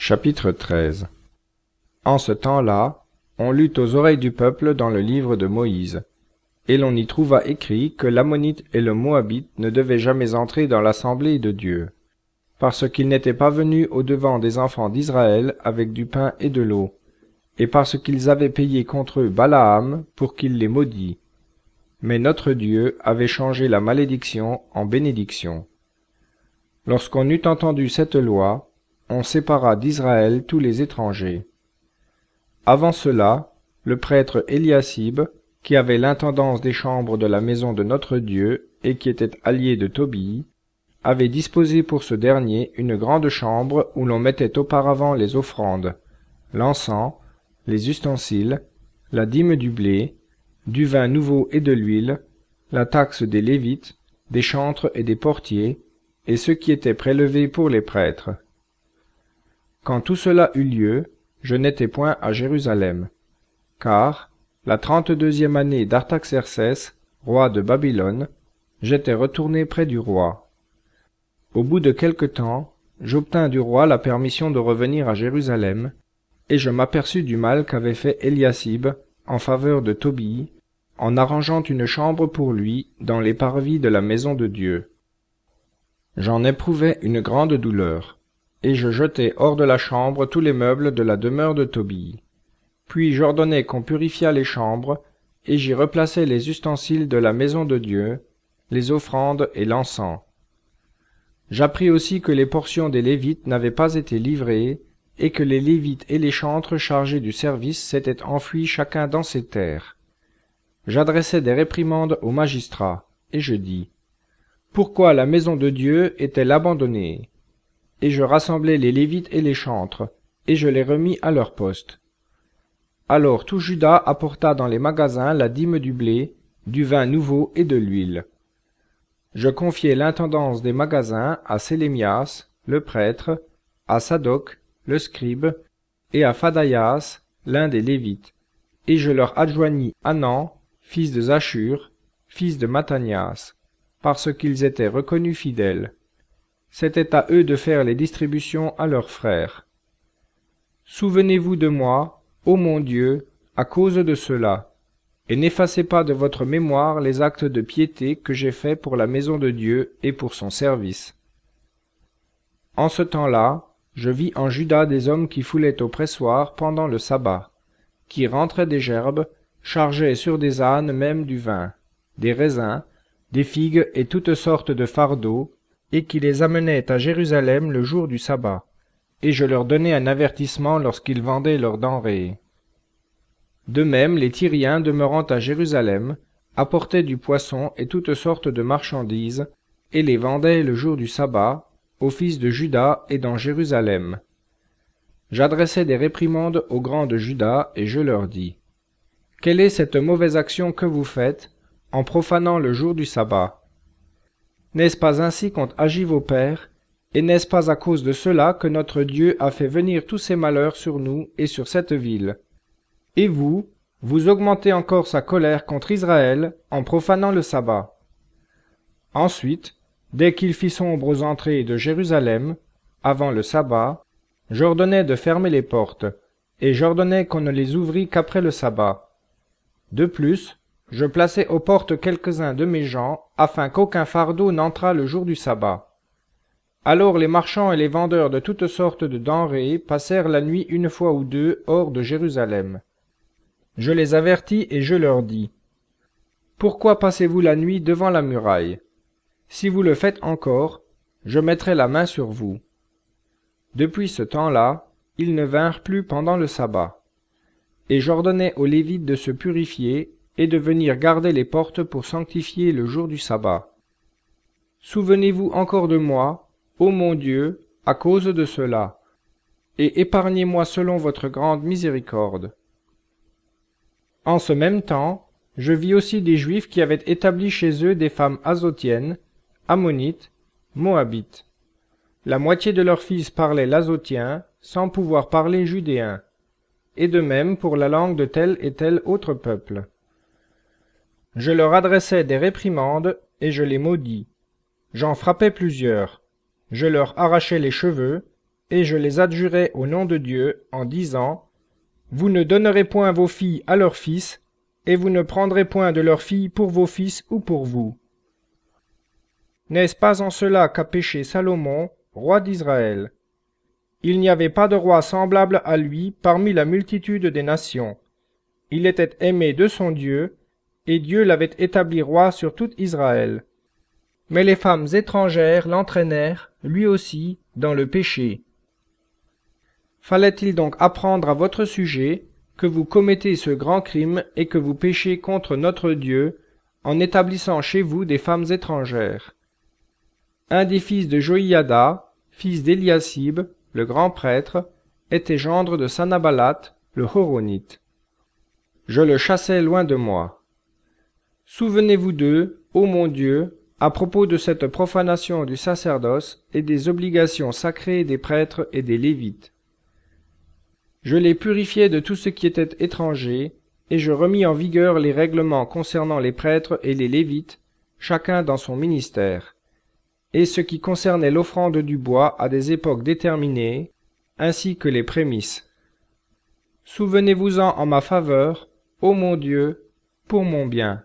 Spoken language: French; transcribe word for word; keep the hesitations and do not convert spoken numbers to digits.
Chapitre treize. En ce temps-là, on lut aux oreilles du peuple dans le livre de Moïse, et l'on y trouva écrit que l'Ammonite et le Moabite ne devaient jamais entrer dans l'assemblée de Dieu, parce qu'ils n'étaient pas venus au-devant des enfants d'Israël avec du pain et de l'eau, et parce qu'ils avaient payé contre eux Balaam pour qu'il les maudît. Mais notre Dieu avait changé la malédiction en bénédiction. Lorsqu'on eut entendu cette loi, on sépara d'Israël tous les étrangers. Avant cela, le prêtre Eliasib, qui avait l'intendance des chambres de la maison de notre Dieu et qui était allié de Tobie, avait disposé pour ce dernier une grande chambre où l'on mettait auparavant les offrandes, l'encens, les ustensiles, la dîme du blé, du vin nouveau et de l'huile, la taxe des Lévites, des chantres et des portiers, et ce qui était prélevé pour les prêtres. Quand tout cela eut lieu, je n'étais point à Jérusalem, car, la trente-deuxième année d'Artaxercès, roi de Babylone, j'étais retourné près du roi. Au bout de quelque temps, j'obtins du roi la permission de revenir à Jérusalem, et je m'aperçus du mal qu'avait fait Eliasib en faveur de Tobie, en arrangeant une chambre pour lui dans les parvis de la maison de Dieu. J'en éprouvai une grande douleur, et je jetai hors de la chambre tous les meubles de la demeure de Tobie. Puis j'ordonnai qu'on purifiât les chambres, et j'y replaçai les ustensiles de la maison de Dieu, les offrandes et l'encens. J'appris aussi que les portions des Lévites n'avaient pas été livrées, et que les Lévites et les chantres chargés du service s'étaient enfuis chacun dans ses terres. J'adressai des réprimandes aux magistrats, et je dis, « Pourquoi la maison de Dieu est-elle abandonnée ?» Et je rassemblai les Lévites et les chantres, et je les remis à leur poste. Alors tout Juda apporta dans les magasins la dîme du blé, du vin nouveau et de l'huile. Je confiai l'intendance des magasins à Sélémias, le prêtre, à Sadoc, le scribe, et à Phadaïas, l'un des Lévites, et je leur adjoignis Hanan, fils de Zachur, fils de Mattanias, parce qu'ils étaient reconnus fidèles. C'était à eux de faire les distributions à leurs frères. Souvenez-vous de moi, ô mon Dieu, à cause de cela, et n'effacez pas de votre mémoire les actes de piété que j'ai faits pour la maison de Dieu et pour son service. En ce temps-là, je vis en Juda des hommes qui foulaient au pressoir pendant le sabbat, qui rentraient des gerbes, chargeaient sur des ânes même du vin, des raisins, des figues et toutes sortes de fardeaux, et qui les amenaient à Jérusalem le jour du sabbat, et je leur donnais un avertissement lorsqu'ils vendaient leurs denrées. De même, les Tyriens demeurant à Jérusalem apportaient du poisson et toutes sortes de marchandises, et les vendaient le jour du sabbat, aux fils de Juda et dans Jérusalem. J'adressai des réprimandes aux grands de Juda, et je leur dis, « Quelle est cette mauvaise action que vous faites, en profanant le jour du sabbat ? N'est-ce pas ainsi qu'ont agi vos pères, et n'est-ce pas à cause de cela que notre Dieu a fait venir tous ces malheurs sur nous et sur cette ville ? Et vous, vous augmentez encore sa colère contre Israël en profanant le sabbat. » Ensuite, dès qu'il fit sombre aux entrées de Jérusalem, avant le sabbat, j'ordonnai de fermer les portes, et j'ordonnai qu'on ne les ouvrît qu'après le sabbat. De plus, je plaçai aux portes quelques-uns de mes gens, afin qu'aucun fardeau n'entrât le jour du sabbat. Alors les marchands et les vendeurs de toutes sortes de denrées passèrent la nuit une fois ou deux hors de Jérusalem. Je les avertis et je leur dis, « Pourquoi passez-vous la nuit devant la muraille ? Si vous le faites encore, je mettrai la main sur vous. » Depuis ce temps-là, ils ne vinrent plus pendant le sabbat. Et j'ordonnai aux Lévites de se purifier et de venir garder les portes pour sanctifier le jour du sabbat. Souvenez-vous encore de moi, ô mon Dieu, à cause de cela, et épargnez-moi selon votre grande miséricorde. En ce même temps, je vis aussi des Juifs qui avaient établi chez eux des femmes azotiennes, ammonites, moabites. La moitié de leurs fils parlaient l'azotien, sans pouvoir parler judéen, et de même pour la langue de tel et tel autre peuple. Je leur adressai des réprimandes, et je les maudis. J'en frappai plusieurs. Je leur arrachai les cheveux, et je les adjurai au nom de Dieu, en disant, vous ne donnerez point vos filles à leurs fils, et vous ne prendrez point de leurs filles pour vos fils ou pour vous. N'est-ce pas en cela qu'a péché Salomon, roi d'Israël? Il n'y avait pas de roi semblable à lui parmi la multitude des nations. Il était aimé de son Dieu, et Dieu l'avait établi roi sur tout Israël. Mais les femmes étrangères l'entraînèrent, lui aussi, dans le péché. Fallait-il donc apprendre à votre sujet que vous commettez ce grand crime et que vous péchez contre notre Dieu en établissant chez vous des femmes étrangères? Un des fils de Joïada, fils d'Éliasib, le grand prêtre, était gendre de Sanballat, le Horonite. Je le chassai loin de moi. Souvenez-vous d'eux, ô mon Dieu, à propos de cette profanation du sacerdoce et des obligations sacrées des prêtres et des Lévites. Je les purifiai de tout ce qui était étranger, et je remis en vigueur les règlements concernant les prêtres et les Lévites, chacun dans son ministère, et ce qui concernait l'offrande du bois à des époques déterminées, ainsi que les prémices. Souvenez-vous-en en ma faveur, ô mon Dieu, pour mon bien.